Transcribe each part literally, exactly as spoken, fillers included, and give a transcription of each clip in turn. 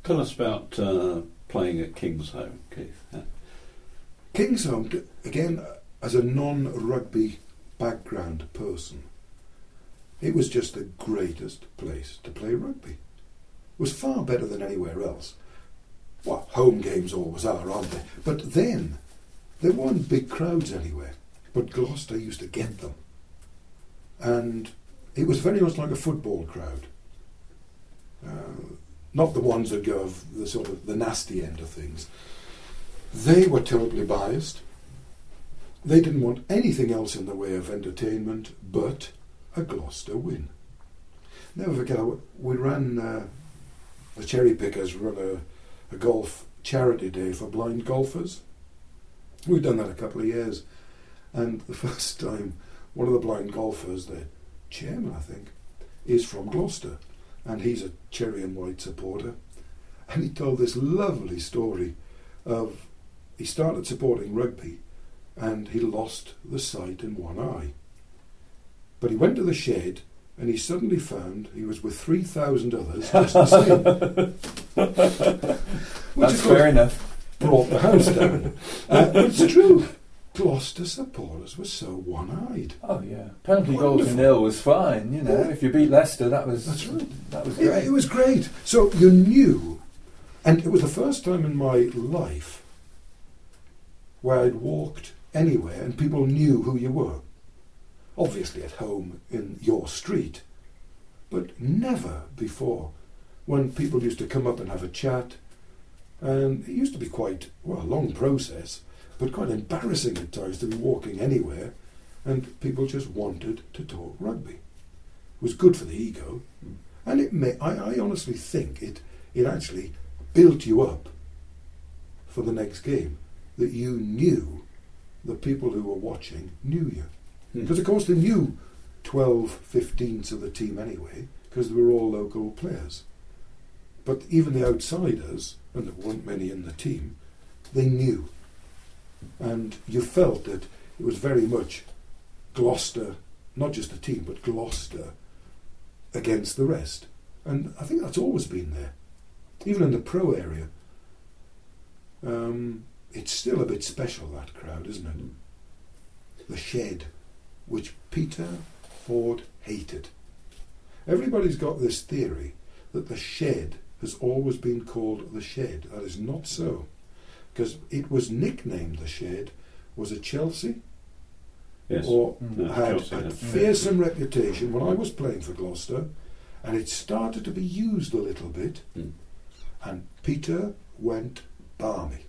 Tell us about uh, playing at Kingsholm, Keith. Yeah. Kingsholm, again, as a non-rugby background person, it was just the greatest place to play rugby. It was far better than anywhere else. Well, home games always are, aren't they? But then, there weren't big crowds anywhere, but Gloucester used to get them. And it was very much like a football crowd. Uh, not the ones that go of the sort of the nasty end of things. They were terribly biased. They didn't want anything else in the way of entertainment but a Gloucester win. Never forget, we ran, uh, the Cherry Pickers run a, a golf charity day for blind golfers. We've done that a couple of years. And the first time, one of the blind golfers, the chairman I think, is from Gloucester. And he's a Cherry and White supporter. And he told this lovely story of, he started supporting rugby and he lost the sight in one eye. But he went to the shed and he suddenly found he was with three thousand others just the same. Which That's fair enough. Brought the house down. Uh, but it's true. Gloucester supporters were so one-eyed. Oh yeah, penalty Wonderful. goal to nil was fine. You know, Yeah. if you beat Leicester, that was That's right. that was It, great. it was great. So you knew, and it was the first time in my life where I'd walked anywhere and people knew who you were. Obviously at home in your street, but never before when people used to come up and have a chat. And it used to be quite, well, a long process, but quite embarrassing at times to be walking anywhere and people just wanted to talk rugby. It was good for the ego, and it may, I, I honestly think it, it actually built you up for the next game, that you knew the people who were watching knew you. Because of course they knew twelve fifteenths of the team anyway, because they were all local players. But even the outsiders, and there weren't many in the team, they knew. And you felt that it was very much Gloucester, not just the team, but Gloucester against the rest. And I think that's always been there. Even in the pro area. Um, it's still a bit special, that crowd, isn't it? The Shed, which Peter Ford hated. Everybody's got this theory that the Shed has always been called the Shed. That is not so. Because it was nicknamed the Shed, was it Chelsea? Yes. Or No, had Chelsea, a yeah. fearsome reputation when I was playing for Gloucester, and it started to be used a little bit, Mm. and Peter went balmy.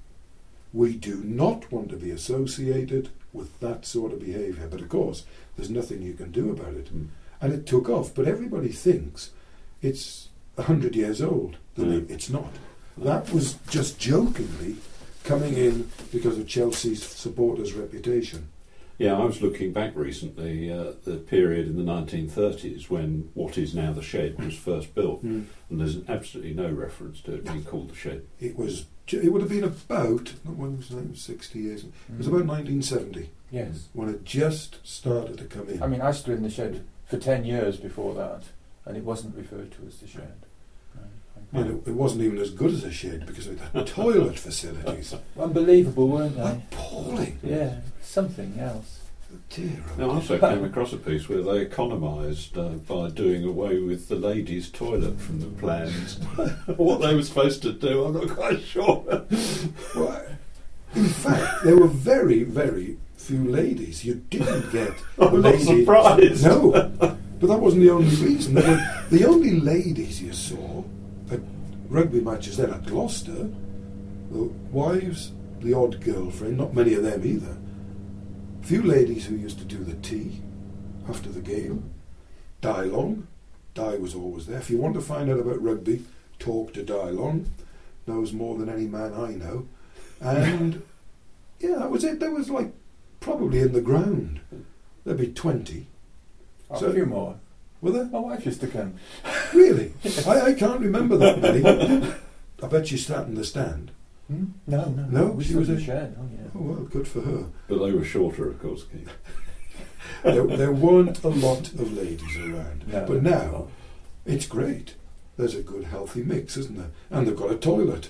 We do not want to be associated with that sort of behaviour, but of course there's nothing you can do about it. Mm. And it took off, but everybody thinks it's a hundred years old. Mm. It's not. That was just jokingly coming in because of Chelsea's supporters' reputation. Yeah, I was looking back recently, uh, the period in the nineteen thirties when what is now the Shed was first built, Mm. and there's absolutely no reference to it being called the Shed. It was. It would have been about. When was it? Sixty years. It was about nineteen seventy Yes. when it just started to come in. I mean, I stood in the Shed for ten years before that, and it wasn't referred to as the Shed. No. And it, it wasn't even as good as a shed because it had toilet facilities. Unbelievable, weren't they? Appalling. Yeah, something else. Dear, oh Now, I also came across a piece where they economised uh, by doing away with the ladies' toilet from the plans. What they were supposed to do, I'm not quite sure. Well, in fact, there were very, very few ladies. You didn't get I'm not ladies. surprised. No, but that wasn't the only reason. There were, the only ladies you saw at rugby matches then at Gloucester, the wives, the odd girlfriend, not many of them either. Few ladies who used to do the tea after the game. Di Long. Di was always there. If you want to find out about rugby, talk to Di Long. Knows more than any man I know. And yeah, that was it. There was like probably in the ground there'd be twenty. Oh, So- a few more. Were there? My wife used to come. Really? I, I can't remember that many. I bet she sat in the stand. Hmm? No, no, No, We she stood was in in- the Shed. Oh yeah. Oh well, good for her. But they were shorter, of course, Keith. There, there weren't a lot of ladies around. No, But no, now, it's great. there's a good healthy mix, isn't there? And they've got a toilet.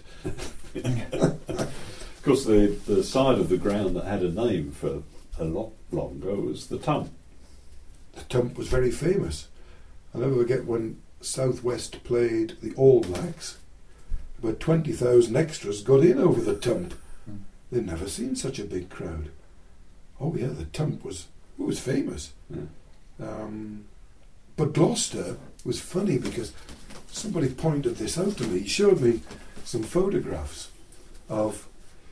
Of course, the, the side of the ground that had a name for a lot longer was the Tump. The Tump was very famous. I'll never forget when South West played the All Blacks, about twenty thousand extras got in over the Tump. Mm. They'd never seen such a big crowd. Oh yeah, the Tump was, it was famous. Yeah. Um, but Gloucester was funny because somebody pointed this out to me. He showed me some photographs of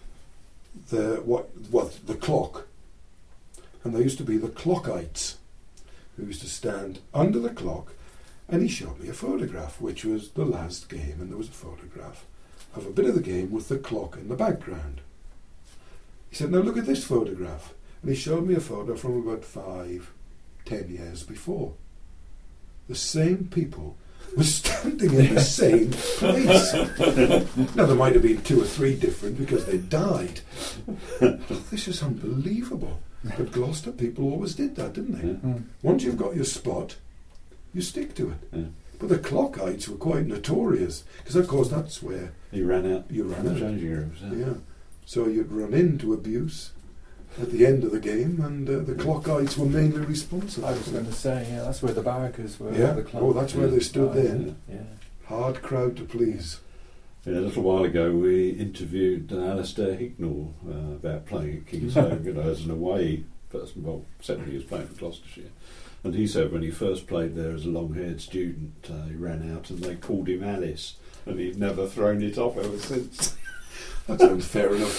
the what what the clock, and there used to be the clockites who used to stand under the clock, and he showed me a photograph which was the last game, and there was a photograph of a bit of the game with the clock in the background. He said, "Now look at this photograph," and he showed me a photo from about five, ten years before. The same people were standing in the same place. Now there might have been two or three different because they died. This is unbelievable. But Gloucester people always did that, didn't they? Yeah. Mm. Once you've got your spot, you stick to it. Yeah. But the clockites were quite notorious because, of course, that's where He ran out. you ran the out. changing rooms. Yeah. Yeah. So you'd run into abuse at the end of the game, and uh, the clockites were mainly responsible. I was going to say, yeah, that's where the barrackers were. Yeah. The club. Oh, that's where they stood Oh, then. Yeah. Hard crowd to please. Yeah, a little while ago we interviewed uh, Alistair Hicknall uh, about playing at Kingsholm, you know, as an away person. Well, seven years playing for Gloucestershire. And he said when he first played there as a long-haired student, uh, he ran out and they called him Alice, and he'd never thrown it off ever since. That sounds fair enough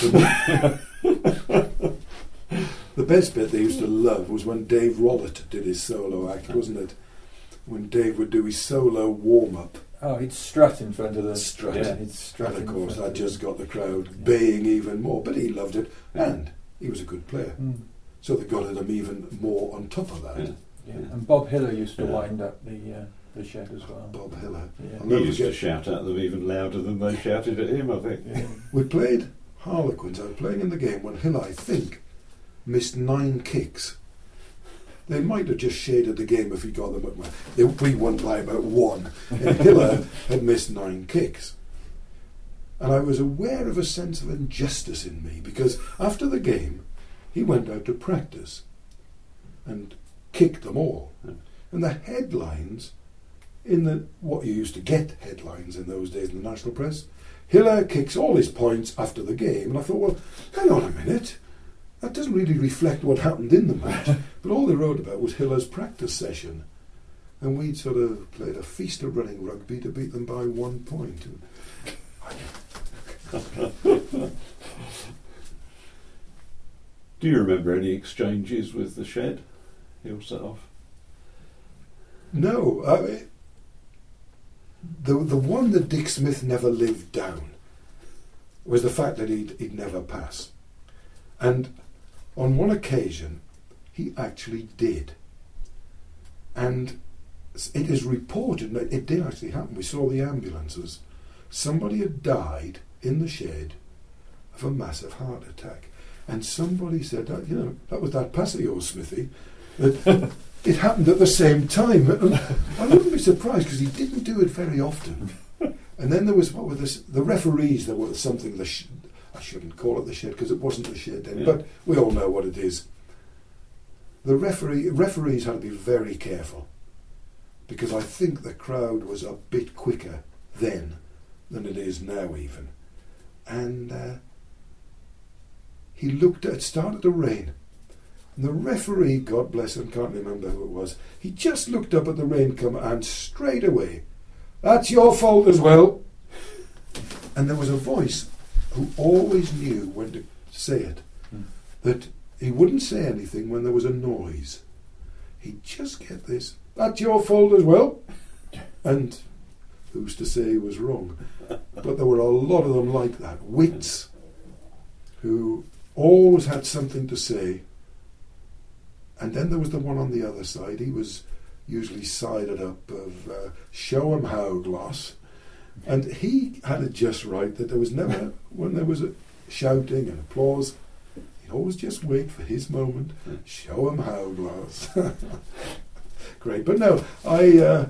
to me. The best bit they used to love was when Dave Rollitt did his solo act, wasn't it? When Dave would do his solo warm-up. Oh, he'd strut in front of the Strut. Yeah, he'd strut. And of in course front that of just got the crowd Yeah. baying even more. But he loved it, and he was a good player. Mm. So they got him even more on top of that. Yeah. Yeah. Yeah. And Bob Hiller used to Yeah. wind up the uh, the shed as well. Bob Hiller. Yeah. I'll He never used to forget- shout at them even louder than they shouted at him, I think. Yeah. We played Harlequins. I was playing in the game when Hiller, I think, missed nine kicks. They might have just shaded the game if he got them at my. They, we won by about one, and Hiller had missed nine kicks. And I was aware of a sense of injustice in me because after the game, he went out to practice and kicked them all. Yeah. And the headlines in the what you used to get headlines in those days in the national press, Hiller kicks all his points after the game, and I thought, well, hang on a minute. That doesn't really reflect what happened in the match. But all they wrote about was Hiller's practice session. And we'd sort of played a feast of running rugby to beat them by one point. Do you remember any exchanges with the shed he'll set off? No, I mean, the the one that Dick Smith never lived down was the fact that he'd, he'd never pass. And on one occasion, he actually did. And it is reported, and it did actually happen, we saw the ambulances. Somebody had died in the shed of a massive heart attack. And somebody said, that, you know, that was that pass of yours, Smithy. That it happened at the same time. And I wouldn't be surprised because he didn't do it very often. And then there was, what were this, the referees, there was something, the sh- I shouldn't call it the shed because it wasn't the shed then, Yeah. but we all know what it is. The referee, referees had to be very careful because I think the crowd was a bit quicker then than it is now even. And uh, he looked at, it started to rain. And the referee, God bless him, can't remember who it was, he just looked up at the rain come and straight away, "That's your fault as well." And there was a voice who always knew when to say it, Mm. that he wouldn't say anything when there was a noise. He'd just get this, "That's your fault as well." And who's to say he was wrong? But there were a lot of them like that, wits, who always had something to say. And then there was the one on the other side. He was usually sided up of uh, show 'em how gloss. And he had it just right that there was never, when there was a shouting and applause, he'd always just wait for his moment. Show 'em how gloss. Great. But no, I uh,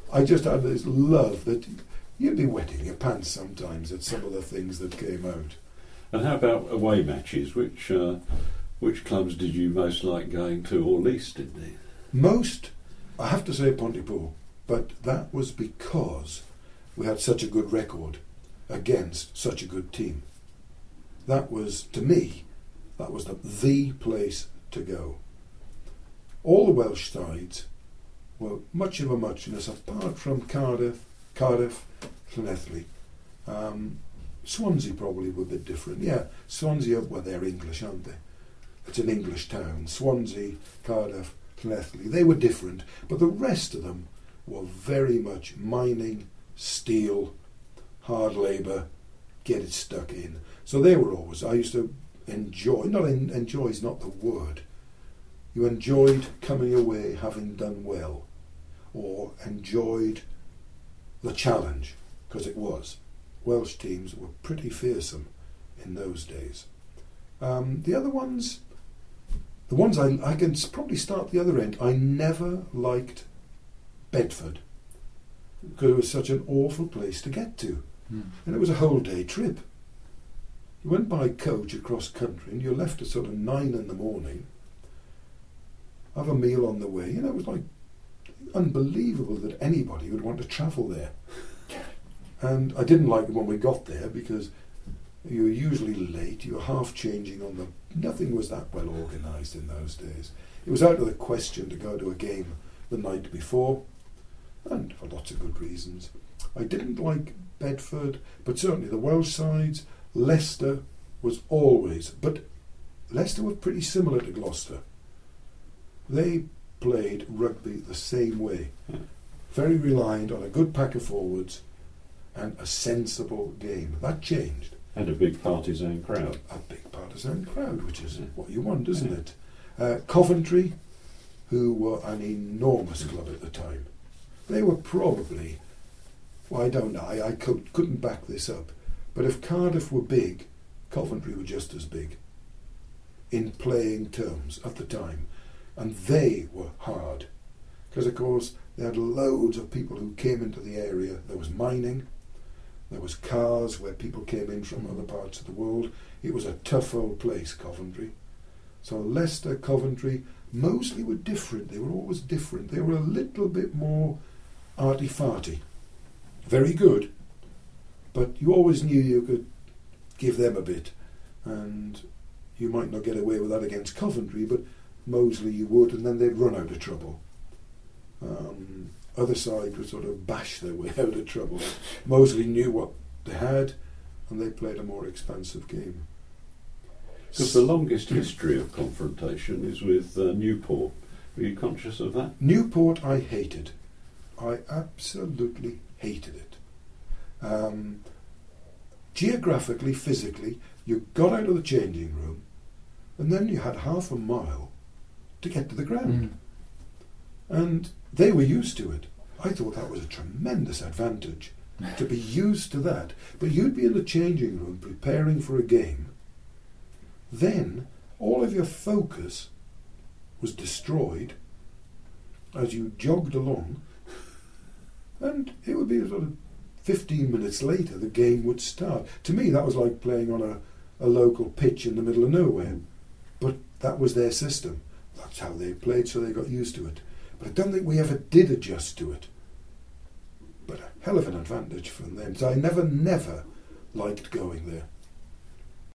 I just had this love that you'd be wetting your pants sometimes at some of the things that came out. And how about away matches? Which uh, which clubs did you most like going to, or least indeed? Most, I have to say Pontypool, but that was because we had such a good record against such a good team. That was, to me, that was the, the place to go. All the Welsh sides were much of a muchness, apart from Cardiff, Cardiff, Llanelli. Um, Swansea probably were a bit different. Yeah, Swansea, well, they're English, aren't they? It's an English town. Swansea, Cardiff, Llanelli, they were different, but the rest of them were very much mining, steel, hard labour, get it stuck in. So they were always, I used to enjoy, not en- enjoy is not the word, you enjoyed coming away having done well, or enjoyed the challenge, because it was. Welsh teams were pretty fearsome in those days. Um, the other ones, the ones I, I can probably start the other end, I never liked Bedford, because it was such an awful place to get to. Mm. And it was a whole day trip. You went by coach across country and you left at sort of nine in the morning, have a meal on the way, you know, it was like unbelievable that anybody would want to travel there. And I didn't like it when we got there because you were usually late, you were half changing on the... Nothing was that well organised in those days. It was out of the question to go to a game the night before, and for lots of good reasons. I didn't like Bedford, but certainly the Welsh sides. Leicester was always... But Leicester were pretty similar to Gloucester. They played rugby the same way. Very reliant on a good pack of forwards and a sensible game. That changed. And a big partisan crowd. A big partisan crowd, which is what you want, isn't it? Uh, Coventry, who were an enormous club at the time. They were probably, well, I don't know, I, I could, couldn't back this up, but if Cardiff were big, Coventry were just as big in playing terms at the time. And they were hard, because of course they had loads of people who came into the area. There was mining, there was cars where people came in from other parts of the world. It was a tough old place, Coventry. So Leicester, Coventry, mostly were different. They were always different. They were a little bit more arty-farty. Very good, but you always knew you could give them a bit, and you might not get away with that against Coventry, but Moseley you would, and then they'd run out of trouble. Um, other side would sort of bash their way out of trouble. Moseley knew what they had, and they played a more expansive game. Because the longest history of confrontation is with uh, Newport. Were you conscious of that? Newport I hated. I absolutely hated it. Um, geographically, physically, you got out of the changing room, and then you had half a mile to get to the ground. Mm. And they were used to it. I thought that was a tremendous advantage, to be used to that. But you'd be in the changing room preparing for a game. Then all of your focus was destroyed as you jogged along, and it would be sort of fifteen minutes later the game would start. To me that was like playing on a, a local pitch in the middle of nowhere. But that was their system. That's how they played, so they got used to it. But I don't think we ever did adjust to it. But a hell of an advantage from them. So I never, never liked going there.